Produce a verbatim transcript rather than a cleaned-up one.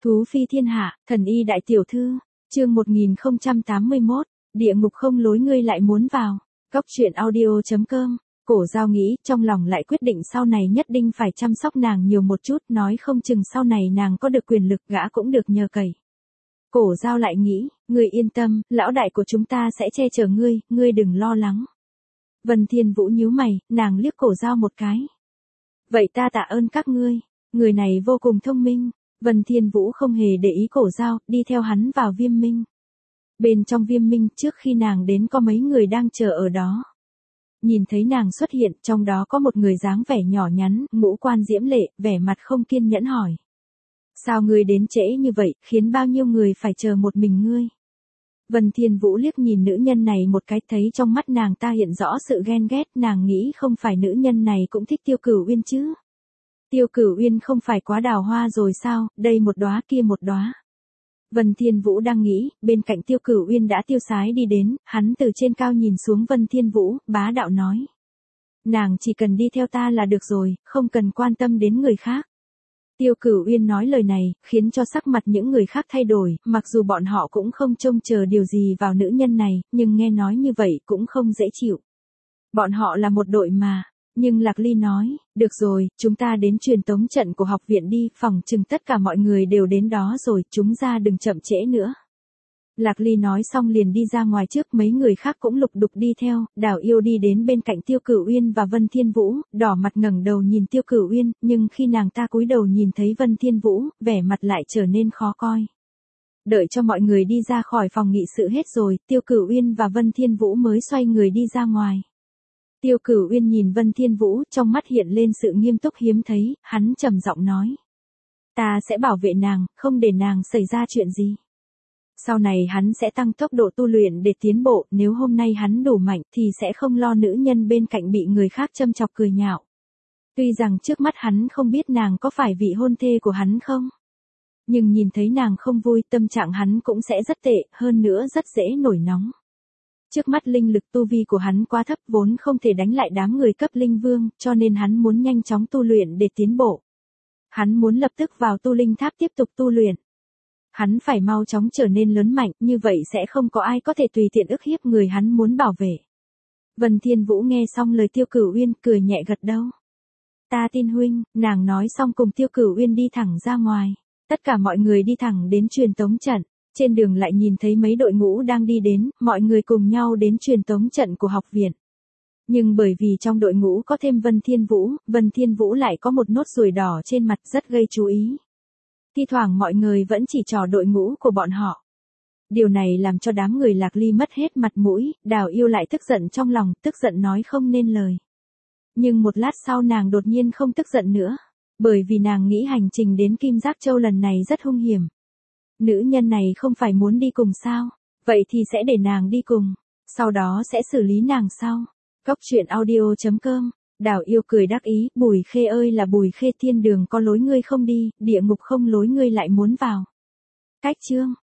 Thú phi thiên hạ, thần y đại tiểu thư, chương một nghìn không trăm tám mươi mốt, địa ngục không lối ngươi lại muốn vào. Góc truyện audio chấm com. Cổ Giao nghĩ, trong lòng lại quyết định sau này nhất định phải chăm sóc nàng nhiều một chút, nói không chừng sau này nàng có được quyền lực gã cũng được nhờ cậy. Cổ Giao lại nghĩ, ngươi yên tâm, lão đại của chúng ta sẽ che chở ngươi, ngươi đừng lo lắng. Vân Thiên Vũ nhíu mày, nàng liếc Cổ Giao một cái. Vậy ta tạ ơn các ngươi, người này vô cùng thông minh. Vân Thiên Vũ không hề để ý Cổ Giao, đi theo hắn vào Viêm Minh. Bên trong Viêm Minh, trước khi nàng đến có mấy người đang chờ ở đó. Nhìn thấy nàng xuất hiện, trong đó có một người dáng vẻ nhỏ nhắn, ngũ quan diễm lệ, vẻ mặt không kiên nhẫn hỏi. Sao ngươi đến trễ như vậy, khiến bao nhiêu người phải chờ một mình ngươi? Vân Thiên Vũ liếc nhìn nữ nhân này một cái, thấy trong mắt nàng ta hiện rõ sự ghen ghét, nàng nghĩ không phải nữ nhân này cũng thích Tiêu Cửu Uyên chứ? Tiêu Cửu Uyên không phải quá đào hoa rồi sao, đây một đóa kia một đóa. Vân Thiên Vũ đang nghĩ, bên cạnh Tiêu Cửu Uyên đã tiêu sái đi đến, hắn từ trên cao nhìn xuống Vân Thiên Vũ, bá đạo nói. Nàng chỉ cần đi theo ta là được rồi, không cần quan tâm đến người khác. Tiêu Cửu Uyên nói lời này, khiến cho sắc mặt những người khác thay đổi, mặc dù bọn họ cũng không trông chờ điều gì vào nữ nhân này, nhưng nghe nói như vậy cũng không dễ chịu. Bọn họ là một đội mà. Nhưng Lạc Ly nói, được rồi, chúng ta đến truyền tống trận của học viện đi, phỏng chừng tất cả mọi người đều đến đó rồi, chúng ta đừng chậm trễ nữa. Lạc Ly nói xong liền đi ra ngoài trước, mấy người khác cũng lục đục đi theo, Đào Yêu đi đến bên cạnh Tiêu Cửu Uyên và Vân Thiên Vũ, đỏ mặt ngẩng đầu nhìn Tiêu Cửu Uyên, nhưng khi nàng ta cúi đầu nhìn thấy Vân Thiên Vũ, vẻ mặt lại trở nên khó coi. Đợi cho mọi người đi ra khỏi phòng nghị sự hết rồi, Tiêu Cửu Uyên và Vân Thiên Vũ mới xoay người đi ra ngoài. Tiêu Cửu Uyên nhìn Vân Thiên Vũ, trong mắt hiện lên sự nghiêm túc hiếm thấy, hắn trầm giọng nói. Ta sẽ bảo vệ nàng, không để nàng xảy ra chuyện gì. Sau này hắn sẽ tăng tốc độ tu luyện để tiến bộ, nếu hôm nay hắn đủ mạnh thì sẽ không lo nữ nhân bên cạnh bị người khác châm chọc cười nhạo. Tuy rằng trước mắt hắn không biết nàng có phải vị hôn thê của hắn không. Nhưng nhìn thấy nàng không vui, tâm trạng hắn cũng sẽ rất tệ, hơn nữa rất dễ nổi nóng. Trước mắt linh lực tu vi của hắn quá thấp, vốn không thể đánh lại đám người cấp linh vương, cho nên hắn muốn nhanh chóng tu luyện để tiến bộ. Hắn muốn lập tức vào tu linh tháp tiếp tục tu luyện. Hắn phải mau chóng trở nên lớn mạnh, như vậy sẽ không có ai có thể tùy tiện ức hiếp người hắn muốn bảo vệ. Vân Thiên Vũ nghe xong lời Tiêu Cửu Uyên, cười nhẹ gật đầu. Ta tin huynh, nàng nói xong cùng Tiêu Cửu Uyên đi thẳng ra ngoài. Tất cả mọi người đi thẳng đến truyền tống trận. Trên đường lại nhìn thấy mấy đội ngũ đang đi đến, mọi người cùng nhau đến truyền tống trận của học viện. Nhưng bởi vì trong đội ngũ có thêm Vân Thiên Vũ, Vân Thiên Vũ lại có một nốt ruồi đỏ trên mặt rất gây chú ý. Thi thoảng mọi người vẫn chỉ trò đội ngũ của bọn họ. Điều này làm cho đám người Lạc Ly mất hết mặt mũi, Đào Yêu lại tức giận trong lòng, tức giận nói không nên lời. Nhưng một lát sau nàng đột nhiên không tức giận nữa, bởi vì nàng nghĩ hành trình đến Kim Giác Châu lần này rất hung hiểm. Nữ nhân này không phải muốn đi cùng sao? Vậy thì sẽ để nàng đi cùng. Sau đó sẽ xử lý nàng sau. Góc truyện audio chấm com. Đào Yêu cười đắc ý. Bùi Khê ơi là Bùi Khê, thiên đường có lối ngươi không đi, địa ngục không lối ngươi lại muốn vào. Cách chương.